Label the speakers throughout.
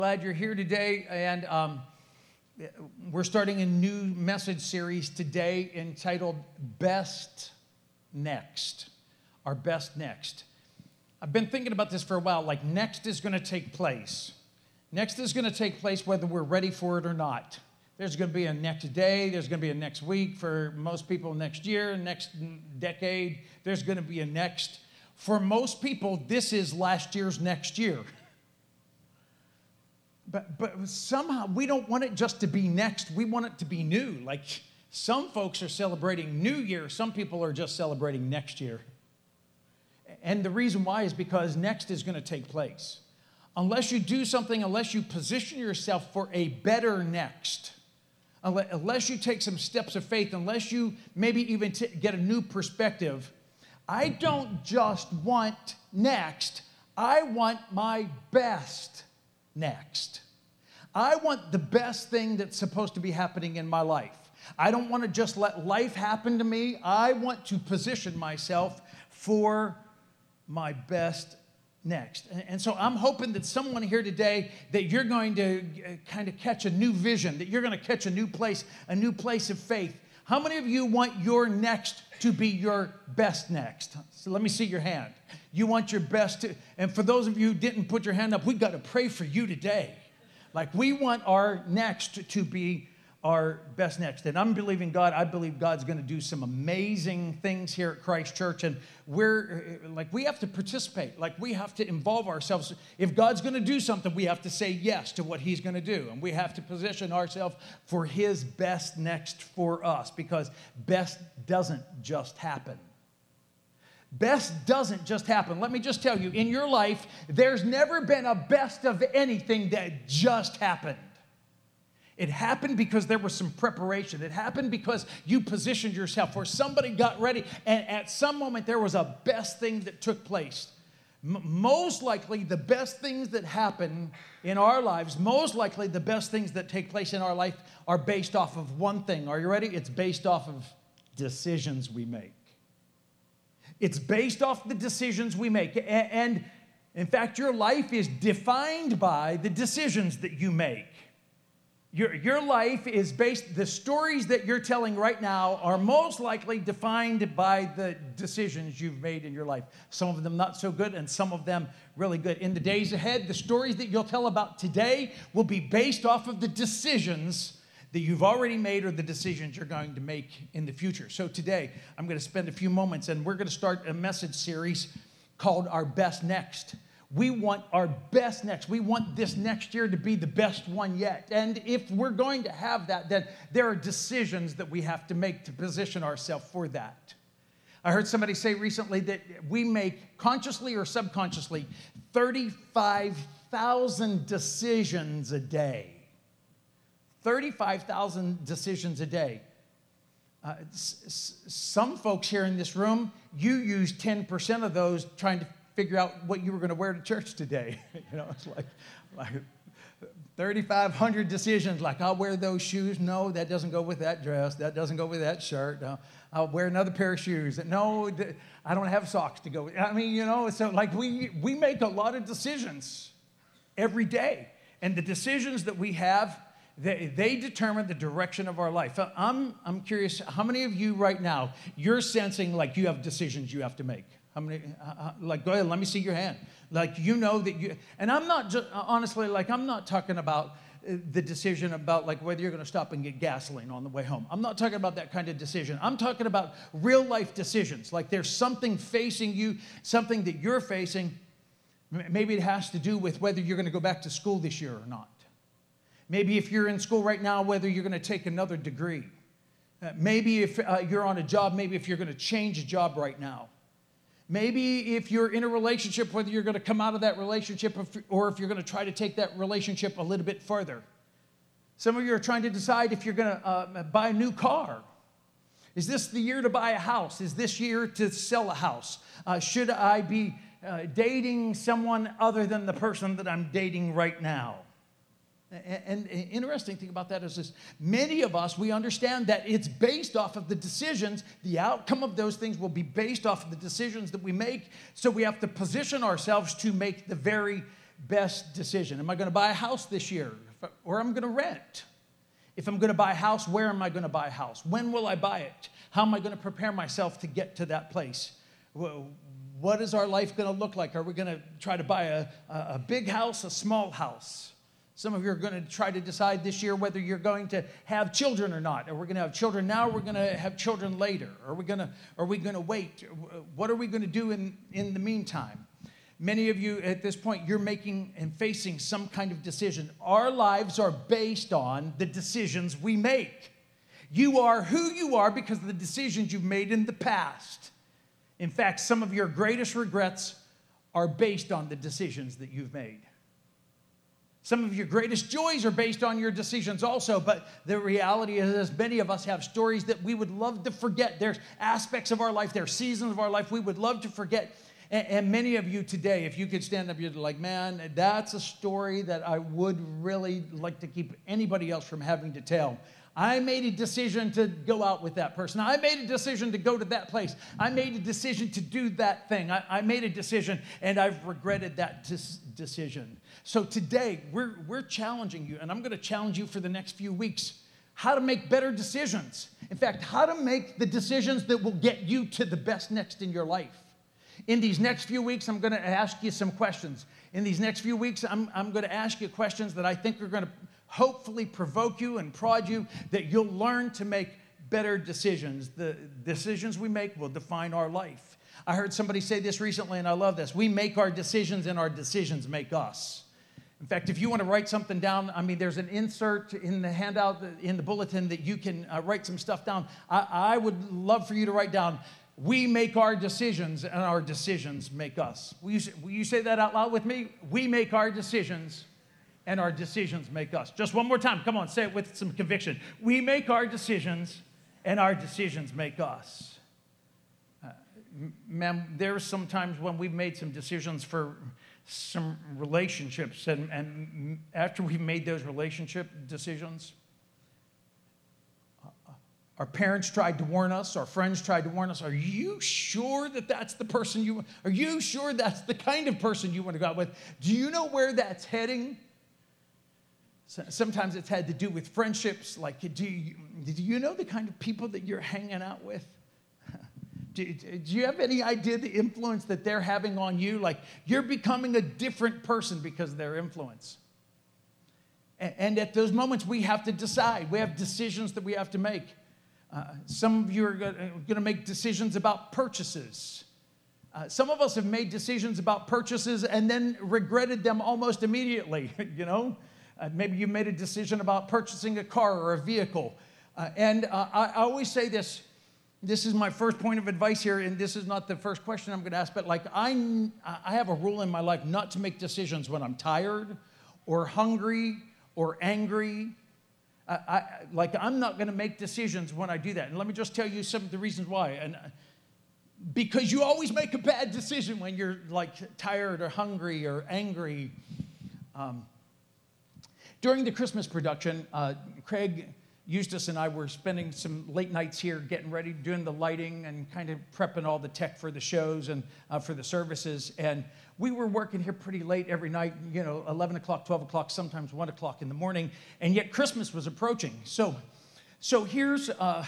Speaker 1: Glad you're here today, and we're starting a new message series today entitled Best Next, our Best Next. I've been thinking about this for a while, like next is going to take place. Next is going to take place whether we're ready for it or not. There's going to be a next day, there's going to be a next week, for most people next year, next decade, there's going to be a next. For most people, this is last year's next year. But somehow we don't want it just to be next. We want it to be new. Like some folks are celebrating New Year. Some people are just celebrating next year. And the reason why is because next is going to take place. Unless you do something, unless you position yourself for a better next, unless you take some steps of faith, unless you maybe even get a new perspective, I don't just want next. I want my best next. I want the best thing that's supposed to be happening in my life. I don't want to just let life happen to me. I want to position myself for my best next. And so I'm hoping that someone here today, that you're going to kind of catch a new vision, that you're going to catch a new place of faith. How many of you want your next to be your best next? So let me see your hand. You want your best to, and for those of you who didn't put your hand up, we got to pray for you today. Like we want our next to be our best next. And I'm believing God. I believe God's going to do some amazing things here at Christ Church. And we have to participate. Like we have to involve ourselves. If God's going to do something, we have to say yes to what he's going to do. And we have to position ourselves for his best next for us, because best doesn't just happen. Best doesn't just happen. Let me just tell you, in your life, there's never been a best of anything that just happened. It happened because there was some preparation. It happened because you positioned yourself, or somebody got ready, and at some moment there was a best thing that took place. Most likely, the best things that happen in our lives, most likely the best things that take place in our life are based off of one thing. Are you ready? It's based off of decisions we make. It's based off the decisions we make. And in fact, your life is defined by the decisions that you make. Your life is based, the stories that you're telling right now are most likely defined by the decisions you've made in your life. Some of them not so good, and some of them really good. In the days ahead, the stories that you'll tell about today will be based off of the decisions that you've already made, or the decisions you're going to make in the future. So today, I'm going to spend a few moments, and we're going to start a message series called Our Best Next. We want our best next. We want this next year to be the best one yet. And if we're going to have that, then there are decisions that we have to make to position ourselves for that. I heard somebody say recently that we make, consciously or subconsciously, 35,000 decisions a day. 35,000 decisions a day. Some folks here in this room, you use 10% of those trying to figure out what you were going to wear to church today. You know, it's like 3,500 decisions. Like, I'll wear those shoes. No, that doesn't go with that dress. That doesn't go with that shirt. No, I'll wear another pair of shoes. No, I don't have socks to go with. I mean, you know, so like we make a lot of decisions every day. And the decisions that we have, they determine the direction of our life. I'm curious, how many of you right now, you're sensing like you have decisions you have to make? How many, like, go ahead, let me see your hand. Like, you know that you, and I'm not just, honestly, like, I'm not talking about the decision about like whether you're going to stop and get gasoline on the way home. I'm not talking about that kind of decision. I'm talking about real life decisions. Like there's something facing you, something that you're facing. Maybe it has to do with whether you're going to go back to school this year or not. Maybe if you're in school right now, whether you're going to take another degree. Maybe if you're on a job, maybe if you're going to change a job right now. Maybe if you're in a relationship, whether you're going to come out of that relationship or if you're going to try to take that relationship a little bit further. Some of you are trying to decide if you're going to buy a new car. Is this the year to buy a house? Is this year to sell a house? Should I be dating someone other than the person that I'm dating right now? And the interesting thing about that is this, many of us, we understand that it's based off of the decisions. The outcome of those things will be based off of the decisions that we make. So we have to position ourselves to make the very best decision? Am I going to buy a house this year, or am I going to rent? If I'm going to buy a house, where am I going to buy a house? When will I buy it? How am I going to prepare myself to get to that place? What is our life going to look like? Are we going to try to buy a big house, a small house? Some of you are going to try to decide this year whether you're going to have children or not. Are we going to have children now? Or are we going to have children later? Are we going to wait? What are we going to do in the meantime? Many of you at this point, you're making and facing some kind of decision. Our lives are based on the decisions we make. You are who you are because of the decisions you've made in the past. In fact, some of your greatest regrets are based on the decisions that you've made. Some of your greatest joys are based on your decisions also, but the reality is many of us have stories that we would love to forget. There's aspects of our life, there's seasons of our life we would love to forget. And many of you today, if you could stand up, you'd be like, man, that's a story that I would really like to keep anybody else from having to tell. I made a decision to go out with that person. I made a decision to go to that place. I made a decision to do that thing. I made a decision, and I've regretted that decision. So today, we're challenging you, and I'm going to challenge you for the next few weeks, how to make better decisions. In fact, how to make the decisions that will get you to the best next in your life. In these next few weeks, I'm going to ask you some questions. In these next few weeks, I'm going to ask you questions that I think are going to hopefully provoke you and prod you, that you'll learn to make better decisions. The decisions we make will define our life. I heard somebody say this recently, and I love this. We make our decisions, and our decisions make us. In fact, if you want to write something down, I mean, there's an insert in the handout, in the bulletin, that you can write some stuff down. I would love for you to write down, we make our decisions, and our decisions make us. Will you say that out loud with me? We make our decisions, and our decisions make us. Just one more time. Come on, say it with some conviction. We make our decisions, and our decisions make us. Ma'am, there's some times when we've made some decisions for some relationships, and after we've made those relationship decisions, our parents tried to warn us, our friends tried to warn us, are you sure that that's the person you want? Are you sure that's the kind of person you want to go out with? Do you know where that's heading? Sometimes it's had to do with friendships, like do you know the kind of people that you're hanging out with? Do you have any idea the influence that they're having on you? Like, you're becoming a different person because of their influence. And at those moments, we have to decide. We have decisions that we have to make. Some of you are going to make decisions about purchases. Some of us have made decisions about purchases and then regretted them almost immediately, you know? Maybe you made a decision about purchasing a car or a vehicle. I always say this. This is my first point of advice here, and this is not the first question I'm going to ask, but like I have a rule in my life not to make decisions when I'm tired or hungry or angry. I'm not going to make decisions when I do that. And let me just tell you some of the reasons why. And because you always make a bad decision when you're like tired or hungry or angry. During the Christmas production, Craig Eustace and I were spending some late nights here getting ready, doing the lighting and kind of prepping all the tech for the shows and for the services. And we were working here pretty late every night, 11 o'clock, 12 o'clock, sometimes 1 o'clock in the morning. And yet Christmas was approaching. So here's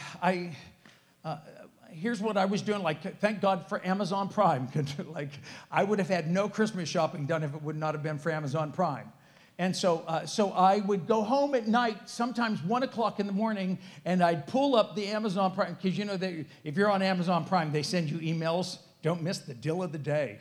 Speaker 1: here's what I was doing. Like, thank God for Amazon Prime. Like, I would have had no Christmas shopping done if it would not have been for Amazon Prime. And so I would go home at night, sometimes 1 o'clock in the morning, and I'd pull up the Amazon Prime, because you know that if you're on Amazon Prime, they send you emails. Don't miss the deal of the day.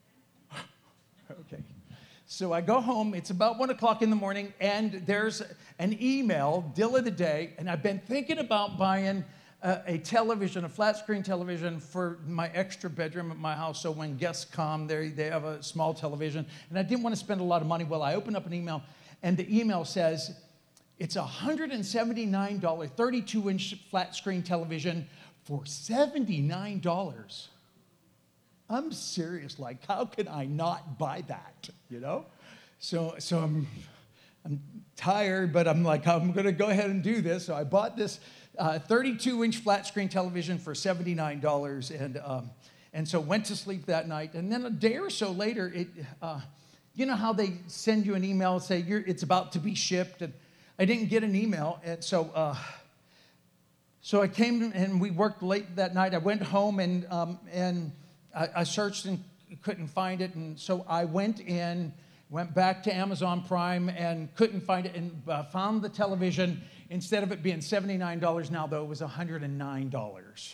Speaker 1: Okay. So I go home, it's about 1 o'clock in the morning, and there's an email, deal of the day, and I've been thinking about buying a television, a flat screen television for my extra bedroom at my house, so when guests come, they have a small television. And I didn't want to spend a lot of money. Well, I open up an email, and the email says, it's a $179 32-inch flat screen television for $79. I'm serious, like, how can I not buy that, So I'm tired, but I'm like, I'm going to go ahead and do this. So I bought this 32-inch flat screen television for $79, and so went to sleep that night. And then a day or so later, You know how they send you an email and say it's about to be shipped? And I didn't get an email, and so I came and we worked late that night. I went home and I searched and couldn't find it, and so I went back to Amazon Prime and couldn't find it, and found the television. Instead of it being $79 now, though, it was $109.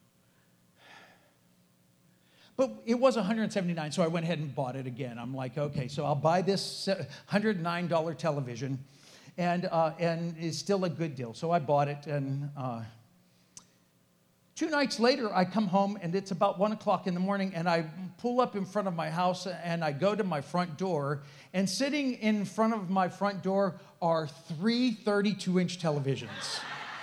Speaker 1: But it was $179, so I went ahead and bought it again. I'm like, okay, so I'll buy this $109 television, and it's still a good deal. So I bought it, and 2 nights later, I come home, and it's about 1 o'clock in the morning, and I pull up in front of my house, and I go to my front door, and sitting in front of my front door are 3 32-inch televisions.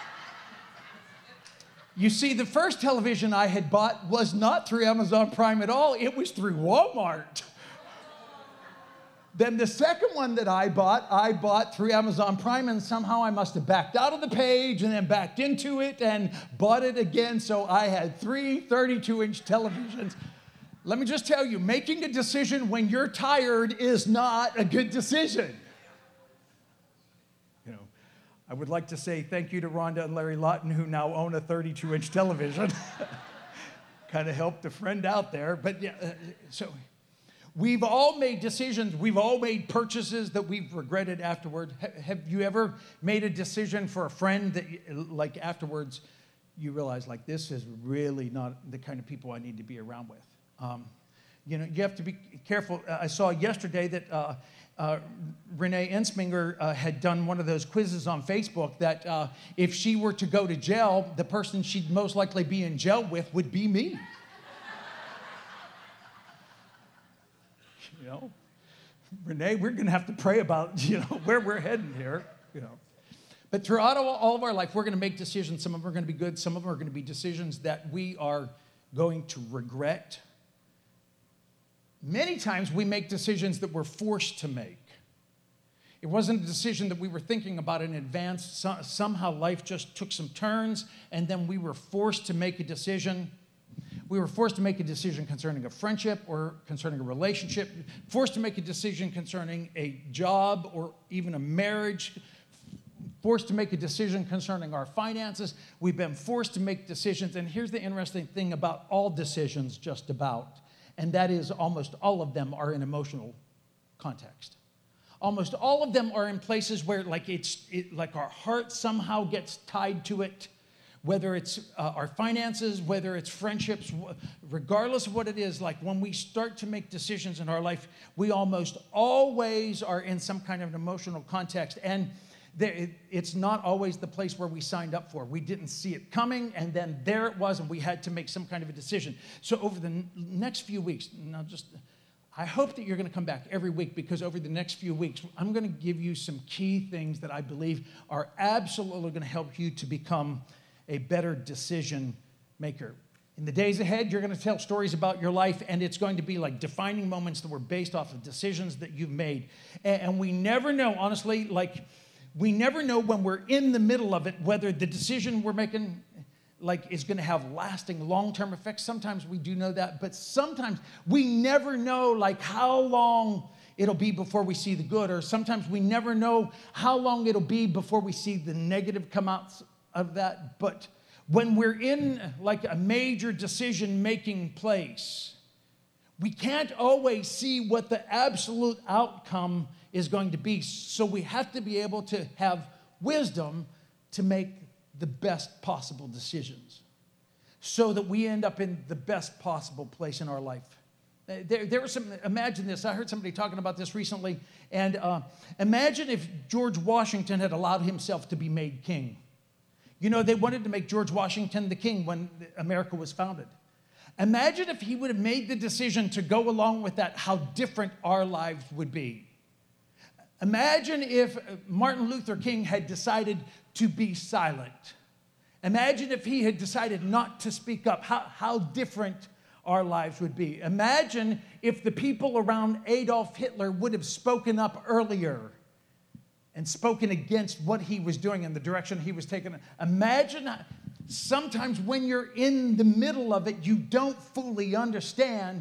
Speaker 1: You see, the first television I had bought was not through Amazon Prime at all. It was through Walmart. Then the second one that I bought through Amazon Prime, and somehow I must have backed out of the page and then backed into it and bought it again. So I had 3 32-inch televisions. Let me just tell you, making a decision when you're tired is not a good decision. I would like to say thank you to Rhonda and Larry Lawton, who now own a 32-inch television. Kind of helped a friend out there. But yeah, so we've all made decisions. We've all made purchases that we've regretted afterward. Have you ever made a decision for a friend that, like, afterwards you realize, like, this is really not the kind of people I need to be around with? You have to be careful. I saw yesterday that Renee Ensminger had done one of those quizzes on Facebook that if she were to go to jail, the person she'd most likely be in jail with would be me. Renee, we're going to have to pray about, where we're heading here, But throughout all of our life, we're going to make decisions. Some of them are going to be good. Some of them are going to be decisions that we are going to regret. Many times we make decisions that we're forced to make. It wasn't a decision that we were thinking about in advance. Somehow life just took some turns, and then we were forced to make a decision. We were forced to make a decision concerning a friendship or concerning a relationship, forced to make a decision concerning a job or even a marriage, forced to make a decision concerning our finances. We've been forced to make decisions, and here's the interesting thing about all decisions, just about, and that is almost all of them are in emotional context. Almost all of them are in places where like our heart somehow gets tied to it, whether it's our finances, whether it's friendships, regardless of what it is. Like when we start to make decisions in our life, we almost always are in some kind of an emotional context. And it's not always the place where we signed up for. We didn't see it coming, and then there it was, and we had to make some kind of a decision. So over the next few weeks, I hope that you're going to come back every week, because over the next few weeks, I'm going to give you some key things that I believe are absolutely going to help you to become a better decision maker. In the days ahead, you're going to tell stories about your life, and it's going to be like defining moments that were based off of decisions that you've made. And we never know, honestly, we never know when we're in the middle of it whether the decision we're making is going to have lasting long-term effects. Sometimes we do know that, but sometimes we never know how long it'll be before we see the good, or sometimes we never know how long it'll be before we see the negative come out of that. But when we're in a major decision-making place, we can't always see what the absolute outcome is going to be. So we have to be able to have wisdom to make the best possible decisions so that we end up in the best possible place in our life. There was imagine this. I heard somebody talking about this recently. And imagine if George Washington had allowed himself to be made king. They wanted to make George Washington the king when America was founded. Imagine if he would have made the decision to go along with that, how different our lives would be. Imagine if Martin Luther King had decided to be silent. Imagine if he had decided not to speak up, how different our lives would be. Imagine if the people around Adolf Hitler would have spoken up earlier and spoken against what he was doing and the direction he was taking. Imagine sometimes when you're in the middle of it, you don't fully understand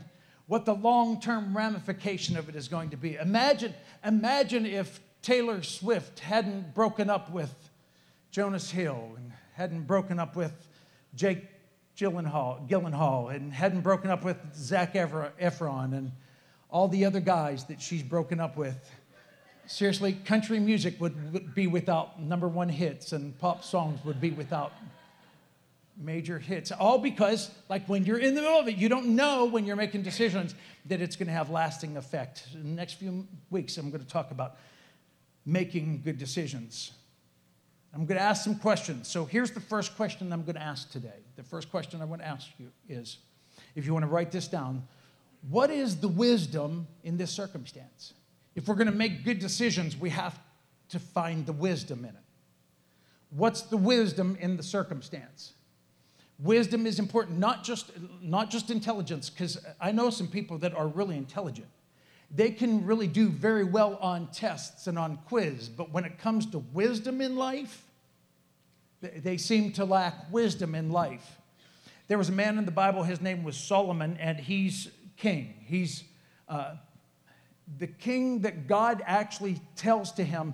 Speaker 1: what the long-term ramification of it is going to be. Imagine if Taylor Swift hadn't broken up with Jonas Hill and hadn't broken up with Jake Gyllenhaal and hadn't broken up with Zac Efron and all the other guys that she's broken up with. Seriously, country music would be without number one hits, and pop songs would be without major hits. All because, like, when you're in the middle of it, you don't know when you're making decisions that it's going to have lasting effect. In the next few weeks, I'm going to talk about making good decisions. I'm going to ask some questions. So here's the first question I'm going to ask today. The first question I want to ask you is, if you want to write this down, what is the wisdom in this circumstance? If we're going to make good decisions, we have to find the wisdom in it. What's the wisdom in the circumstance? Wisdom is important, not just intelligence, because I know some people that are really intelligent. They can really do very well on tests and on quiz, but when it comes to wisdom in life, they seem to lack wisdom in life. There was a man in the Bible, his name was Solomon, and he's king. He's the king that God actually tells to him,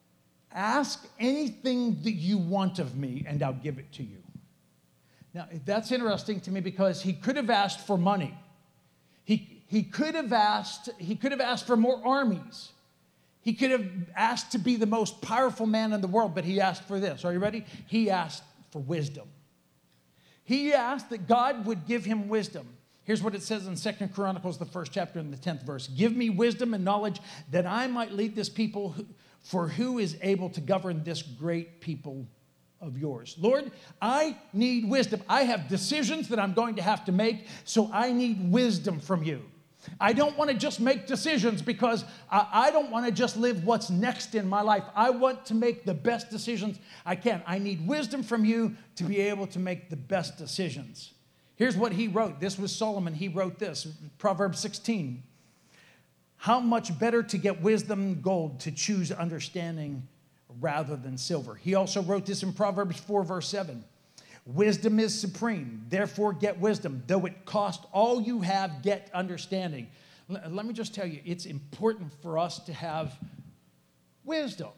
Speaker 1: ask anything that you want of me, and I'll give it to you. Now, that's interesting to me because he could have asked for money. He could have asked for more armies. He could have asked to be the most powerful man in the world, but he asked for this. Are you ready? He asked for wisdom. He asked that God would give him wisdom. Here's what it says in 2 Chronicles, the 1st chapter and the 10th verse. Give me wisdom and knowledge that I might lead this people, for who is able to govern this great people of yours. Lord, I need wisdom. I have decisions that I'm going to have to make, so I need wisdom from you. I don't want to just make decisions because I don't want to just live what's next in my life. I want to make the best decisions I can. I need wisdom from you to be able to make the best decisions. Here's what he wrote. This was Solomon. He wrote this, Proverbs 16. How much better to get wisdom than gold, to choose understanding rather than silver. He also wrote this in Proverbs 4, verse 7. Wisdom is supreme, therefore get wisdom. Though it cost all you have, get understanding. Let me just tell you, it's important for us to have wisdom.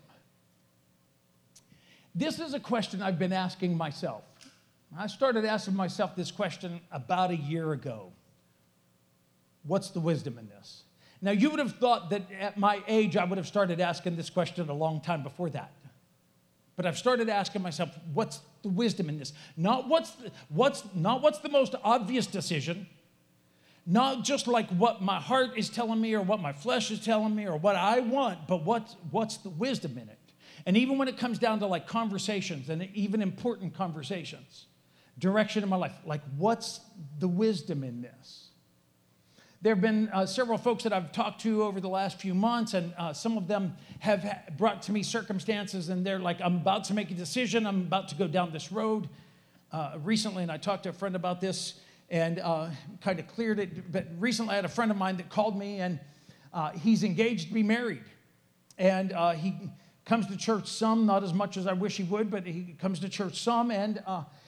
Speaker 1: This is a question I've been asking myself. I started asking myself this question about a year ago. What's the wisdom in this? Now, you would have thought that at my age, I would have started asking this question a long time before that. But I've started asking myself, what's the wisdom in this? Not what's the most obvious decision, not just like what my heart is telling me or what my flesh is telling me or what I want, but what's the wisdom in it? And even when it comes down to like conversations and even important conversations, direction in my life, like what's the wisdom in this? There have been several folks that I've talked to over the last few months, and some of them have brought to me circumstances, and they're like, I'm about to make a decision. I'm about to go down this road. Recently, and I talked to a friend about this and kind of cleared it, but recently I had a friend of mine that called me, and he's engaged to be married. And he comes to church some, not as much as I wish he would, but he comes to church some, and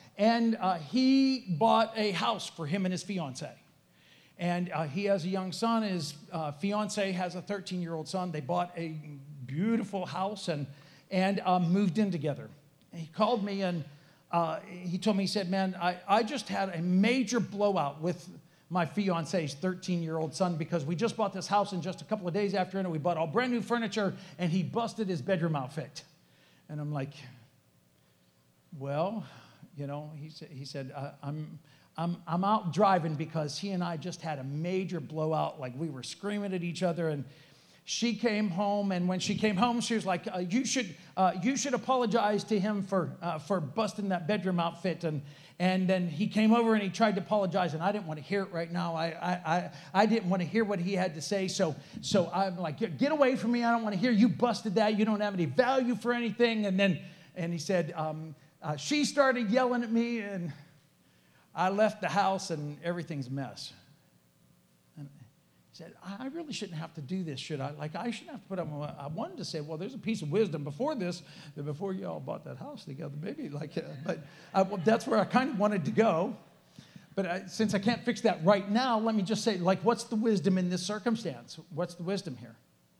Speaker 1: he bought a house for him and his fiancée. And he has a young son. His fiance has a 13-year-old son. They bought a beautiful house and moved in together. And he called me and he told me, he said, man, I just had a major blowout with my fiance's 13-year-old son because we just bought this house, and just a couple of days after it, we bought all brand new furniture, and he busted his bedroom outfit. And I'm like, well, you know, he said, I'm out driving because he and I just had a major blowout. Like, we were screaming at each other, and she came home, and when she came home, she was like, you should apologize to him for busting that bedroom outfit. And then he came over and he tried to apologize, and I didn't want to hear it right now. I didn't want to hear what he had to say. So I'm like, get away from me. I don't want to hear you busted that. You don't have any value for anything. And he said, she started yelling at me, and I left the house, and everything's a mess. And he said, I really shouldn't have to do this, should I? Like, I shouldn't have to put up. I wanted to say, well, there's a piece of wisdom before this, that before you all bought that house together, maybe. Like, but that's where I kind of wanted to go. But since I can't fix that right now, let me just say, like, what's the wisdom in this circumstance? What's the wisdom here?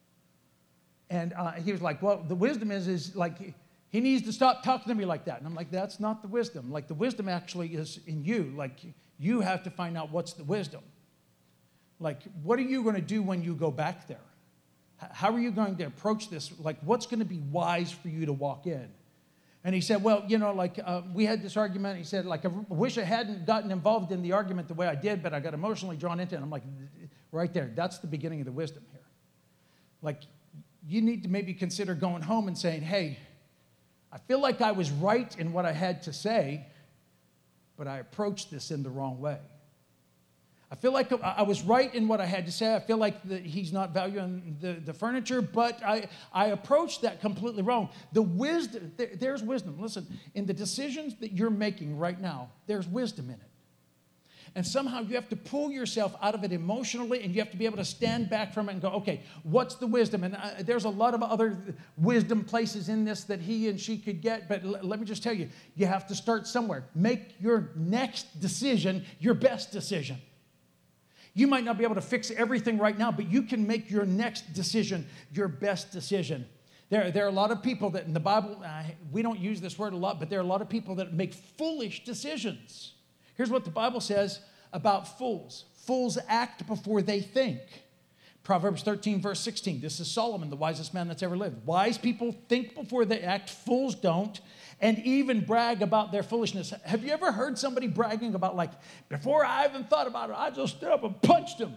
Speaker 1: And he was like, well, the wisdom is like, he needs to stop talking to me like that. And I'm like, that's not the wisdom. Like, the wisdom actually is in you. Like, you have to find out what's the wisdom. Like, what are you going to do when you go back there? How are you going to approach this? Like, what's going to be wise for you to walk in? And he said, well, we had this argument. He said, like, I wish I hadn't gotten involved in the argument the way I did, but I got emotionally drawn into it. And I'm like, right there, that's the beginning of the wisdom here. Like, you need to maybe consider going home and saying, hey, I feel like I was right in what I had to say, but I approached this in the wrong way. I feel like I was right in what I had to say. I feel like he's not valuing the furniture, but I approached that completely wrong. The wisdom, there's wisdom. Listen, in the decisions that you're making right now, there's wisdom in it. And somehow you have to pull yourself out of it emotionally, and you have to be able to stand back from it and go, okay, what's the wisdom? And there's a lot of other wisdom places in this that he and she could get, but let me just tell you, you have to start somewhere. Make your next decision your best decision. You might not be able to fix everything right now, but you can make your next decision your best decision. There are a lot of people that in the Bible, we don't use this word a lot, but there are a lot of people that make foolish decisions. Here's what the Bible says about fools. Fools act before they think. Proverbs 13, verse 16. This is Solomon, the wisest man that's ever lived. Wise people think before they act. Fools don't, and even brag about their foolishness. Have you ever heard somebody bragging about, like, before I even thought about it, I just stood up and punched him?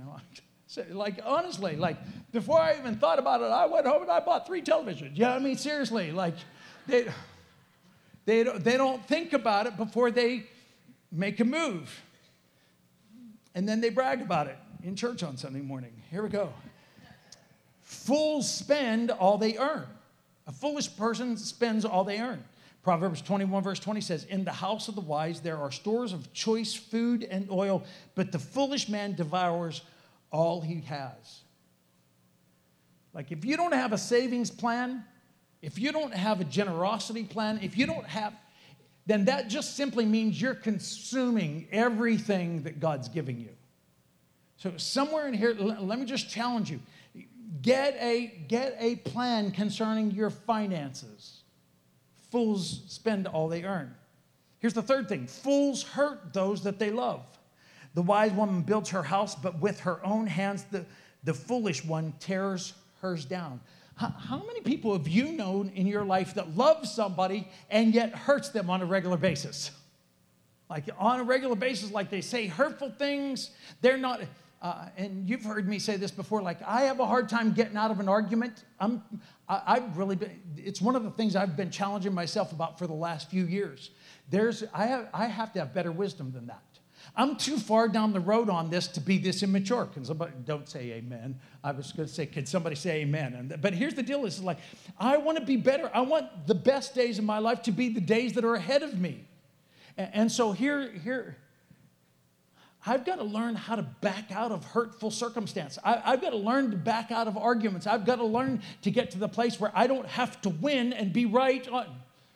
Speaker 1: Like, honestly, like, before I even thought about it, I went home and I bought 3 televisions. Yeah, I mean, seriously, like, they don't think about it before they make a move. And then they brag about it in church on Sunday morning. Here we go. Fools spend all they earn. A foolish person spends all they earn. Proverbs 21, verse 20 says, in the house of the wise there are stores of choice food and oil, but the foolish man devours all he has. Like, if you don't have a savings plan, if you don't have a generosity plan, if you don't have, then that just simply means you're consuming everything that God's giving you. So somewhere in here, let me just challenge you. Get a plan concerning your finances. Fools spend all they earn. Here's the third thing. Fools hurt those that they love. The wise woman builds her house, but with her own hands, the foolish one tears hers down. How many people have you known in your life that love somebody and yet hurts them on a regular basis? Like, on a regular basis, like, they say hurtful things. They're not... and you've heard me say this before, like, I have a hard time getting out of an argument. I've really been, it's one of the things I've been challenging myself about for the last few years. I have to have better wisdom than that. I'm too far down the road on this to be this immature. Can somebody, don't say amen. I was going to say, can somebody say amen? But here's the deal. It's like, I want to be better. I want the best days of my life to be the days that are ahead of me. And so here, I've got to learn how to back out of hurtful circumstance. I've got to learn to back out of arguments. I've got to learn to get to the place where I don't have to win and be right on.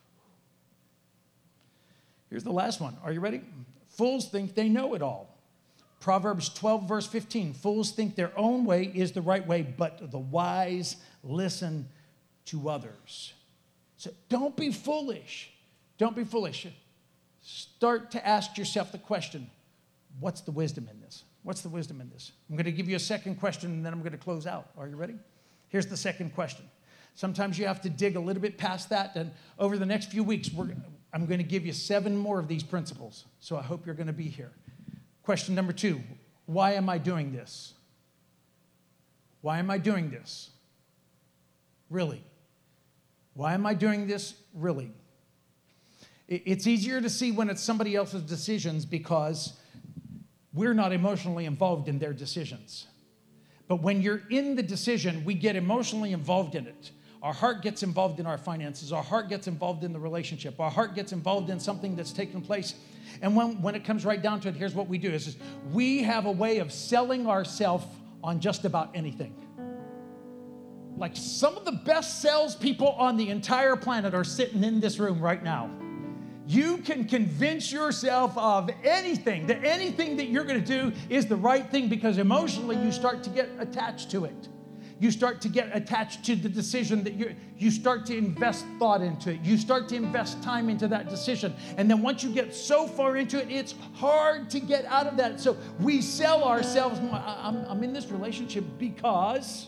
Speaker 1: Here's the last one. Are you ready? Fools think they know it all. Proverbs 12, verse 15. Fools think their own way is the right way, but the wise listen to others. So don't be foolish. Don't be foolish. Start to ask yourself the question, what's the wisdom in this? What's the wisdom in this? I'm going to give you a second question, and then I'm going to close out. Are you ready? Here's the second question. Sometimes you have to dig a little bit past that, and over the next few weeks, I'm going to give you 7 more of these principles, so I hope you're going to be here. Question number 2, why am I doing this? Why am I doing this? Really? Why am I doing this? Really? It's easier to see when it's somebody else's decisions because we're not emotionally involved in their decisions. But when you're in the decision, we get emotionally involved in it. Our heart gets involved in our finances. Our heart gets involved in the relationship. Our heart gets involved in something that's taken place. And when it comes right down to it, here's what we do. Is we have a way of selling ourselves on just about anything. Like, some of the best salespeople on the entire planet are sitting in this room right now. You can convince yourself of anything that you're going to do is the right thing, because emotionally you start to get attached to it. You start to get attached to the decision that you start to invest thought into it. You start to invest time into that decision. And then once you get so far into it, it's hard to get out of that. So we sell ourselves. I'm in this relationship because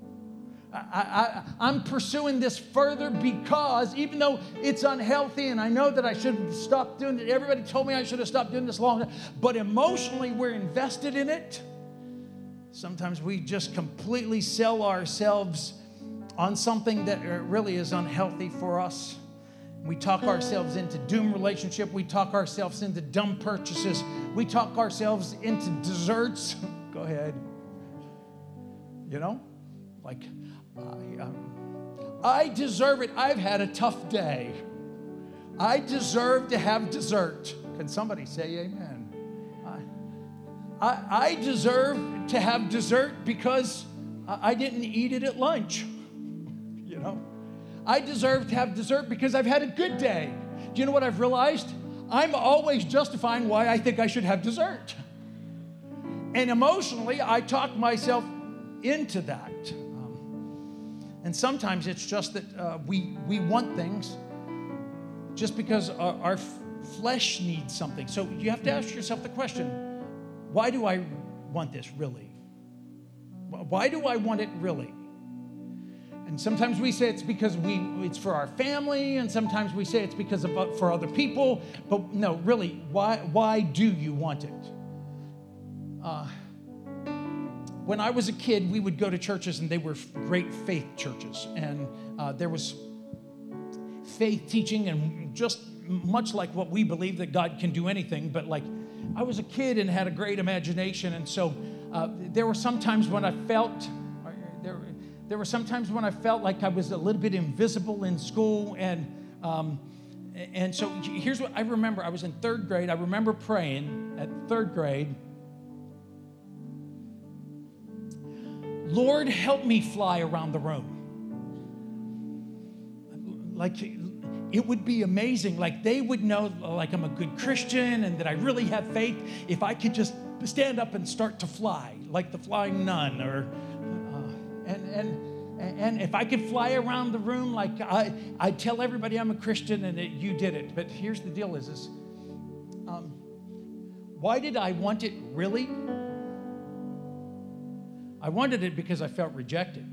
Speaker 1: I'm pursuing this further, because even though it's unhealthy and I know that I should stop doing it, everybody told me I should have stopped doing this long, but emotionally we're invested in it. Sometimes we just completely sell ourselves on something that really is unhealthy for us. We talk ourselves into doom relationship. We talk ourselves into dumb purchases. We talk ourselves into desserts. Go ahead. You know, like, I deserve it. I've had a tough day. I deserve to have dessert. Can somebody say amen? I deserve to have dessert because I didn't eat it at lunch. You know, I deserve to have dessert because I've had a good day. Do you know what I've realized? I'm always justifying why I think I should have dessert. And emotionally, I talk myself into that. And sometimes it's just that we want things just because our flesh needs something. So you have to ask yourself the question, why do I want this really? Why do I want it really? And sometimes we say it's because it's for our family, and sometimes we say it's because for other people. But no, really, why do you want it? When I was a kid, we would go to churches, and they were great faith churches. And there was faith teaching, and just much like what we believe, that God can do anything. But like, I was a kid and had a great imagination. And so there were some times when I felt, there were some times when I felt like I was a little bit invisible in school. And so here's what I remember. I was in third grade. I remember praying at third grade, Lord, help me fly around the room. Like, it would be amazing. Like, they would know, like, I'm a good Christian and that I really have faith if I could just stand up and start to fly, like the flying nun, or and if I could fly around the room, like I'd tell everybody I'm a Christian and that you did it. But here's the deal: is why did I want it really? I wanted it because I felt rejected.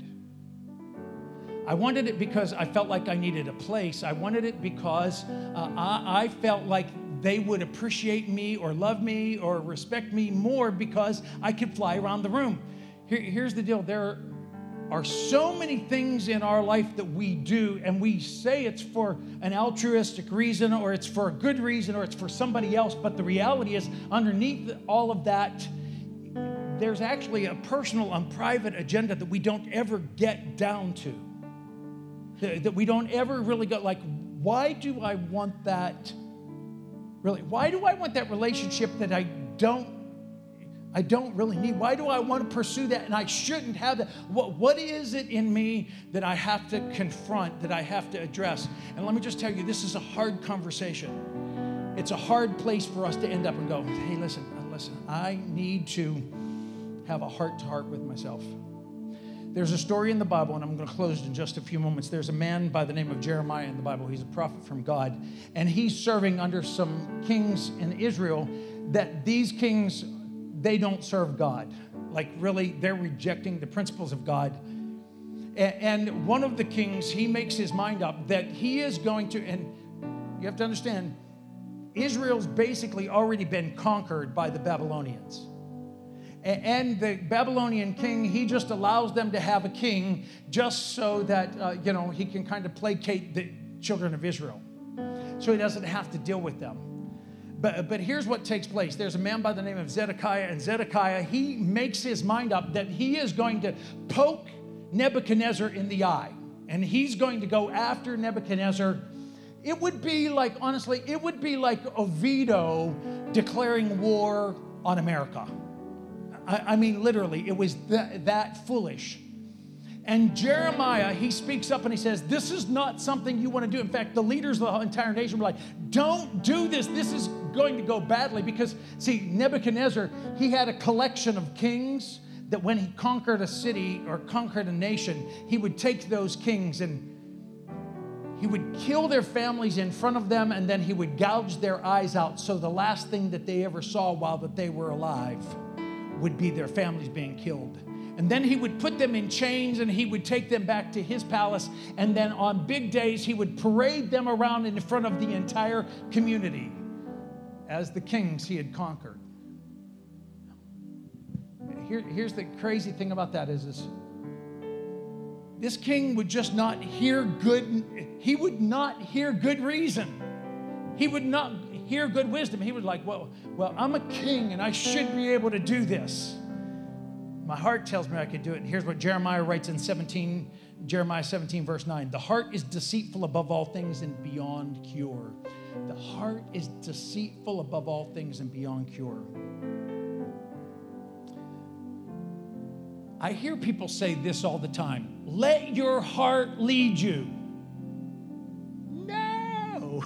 Speaker 1: I wanted it because I felt like I needed a place. I wanted it because I felt like they would appreciate me or love me or respect me more because I could fly around the room. Here's the deal. There are so many things in our life that we do, and we say it's for an altruistic reason, or it's for a good reason, or it's for somebody else. But the reality is, underneath all of that, there's actually a personal and private agenda that we don't ever get down to. That we don't ever really go, like, why do I want that? Really, why do I want that relationship that I don't really need? Why do I want to pursue that and I shouldn't have that? What is it in me that I have to confront, that I have to address? And let me just tell you, this is a hard conversation. It's a hard place for us to end up and go, hey, listen, I need to have a heart-to-heart with myself. There's a story in the Bible, and I'm going to close in just a few moments. There's a man by the name of Jeremiah in the Bible. He's a prophet from God, and he's serving under some kings in Israel that these kings, they don't serve God. Like, really, they're rejecting the principles of God. And one of the kings, he makes his mind up that he is going to, and you have to understand, Israel's basically already been conquered by the Babylonians. And the Babylonian king, he just allows them to have a king just so that, he can kind of placate the children of Israel. So he doesn't have to deal with them. But here's what takes place. There's a man by the name of Zedekiah, and Zedekiah, he makes his mind up that he is going to poke Nebuchadnezzar in the eye. And he's going to go after Nebuchadnezzar. It would be like, honestly, it would be like Oviedo declaring war on America. I mean, literally, it was that foolish. And Jeremiah, he speaks up and he says, this is not something you want to do. In fact, the leaders of the entire nation were like, don't do this. This is going to go badly. Because, see, Nebuchadnezzar, he had a collection of kings that when he conquered a city or conquered a nation, he would take those kings and he would kill their families in front of them, and then he would gouge their eyes out. So the last thing that they ever saw while that they were alive would be their families being killed. And then he would put them in chains and he would take them back to his palace. And then on big days, he would parade them around in front of the entire community as the kings he had conquered. Here's the crazy thing about that is this king would just not hear good. He would not hear good reason. He would not hear good wisdom. He was like, well, I'm a king and I should be able to do this. My heart tells me I could do it. And here's what Jeremiah writes in Jeremiah 17, verse 9. The heart is deceitful above all things and beyond cure. The heart is deceitful above all things and beyond cure. I hear people say this all the time. Let your heart lead you. No.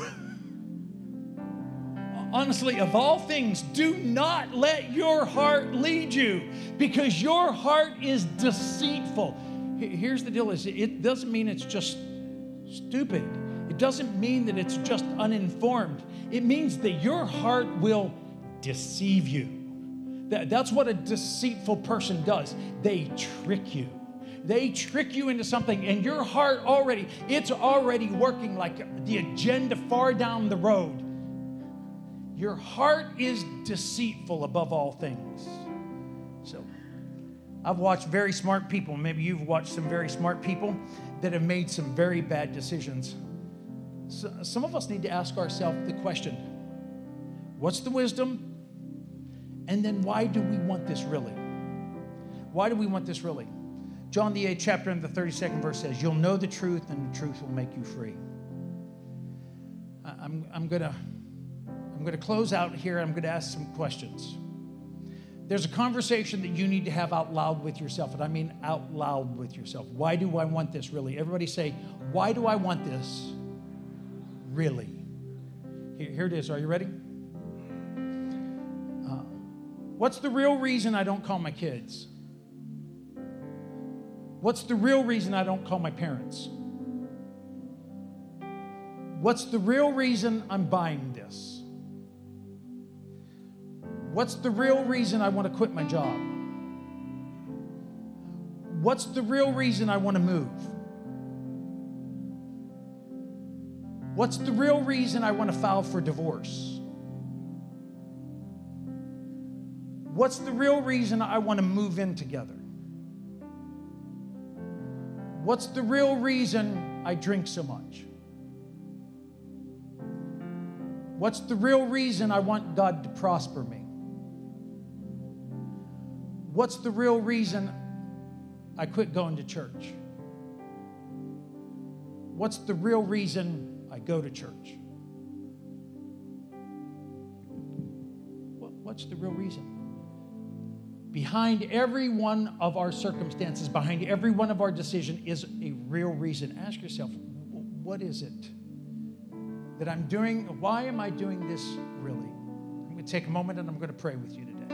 Speaker 1: Honestly, of all things, do not let your heart lead you, because your heart is deceitful. Here's the deal: it doesn't mean it's just stupid. It doesn't mean that it's just uninformed. It means that your heart will deceive you. That's what a deceitful person does. They trick you. They trick you into something, and your heart it's already working like the agenda far down the road. Your heart is deceitful above all things. So, I've watched very smart people. Maybe you've watched some very smart people that have made some very bad decisions. So, some of us need to ask ourselves the question, what's the wisdom? And then why do we want this really? Why do we want this really? John the 8th chapter and the 32nd verse says, you'll know the truth and the truth will make you free. I'm going to close out here. I'm going to ask some questions. There's a conversation that you need to have out loud with yourself, and I mean out loud with yourself. Why do I want this really? Everybody say, why do I want this really? Here it is. Are you ready? What's the real reason I don't call my kids? What's the real reason I don't call my parents? What's the real reason I'm buying this? What's the real reason I want to quit my job? What's the real reason I want to move? What's the real reason I want to file for divorce? What's the real reason I want to move in together? What's the real reason I drink so much? What's the real reason I want God to prosper me? What's the real reason I quit going to church? What's the real reason I go to church? What's the real reason? Behind every one of our circumstances, behind every one of our decisions is a real reason. Ask yourself, what is it that I'm doing? Why am I doing this really? I'm going to take a moment and I'm going to pray with you today.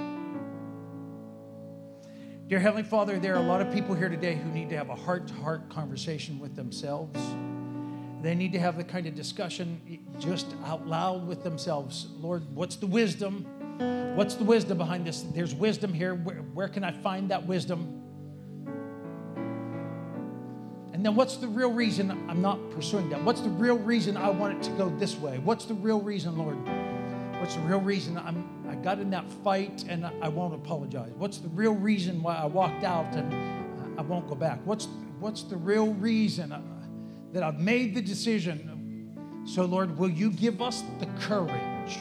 Speaker 1: Dear Heavenly Father, there are a lot of people here today who need to have a heart-to-heart conversation with themselves. They need to have the kind of discussion just out loud with themselves. Lord, what's the wisdom? What's the wisdom behind this? There's wisdom here. Where can I find that wisdom? And then what's the real reason I'm not pursuing that? What's the real reason I want it to go this way? What's the real reason, Lord? What's the real reason I got in that fight and I won't apologize? What's the real reason why I walked out and I won't go back? What's the real reason that I've made the decision? So, Lord, will you give us the courage?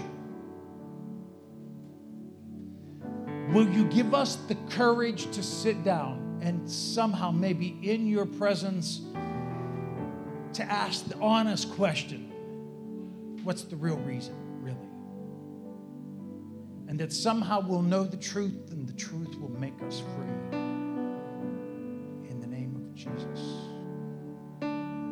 Speaker 1: Will you give us the courage to sit down and somehow maybe in your presence to ask the honest question, what's the real reason, really? And that somehow we'll know the truth and the truth will make us free. In the name of Jesus. Jesus.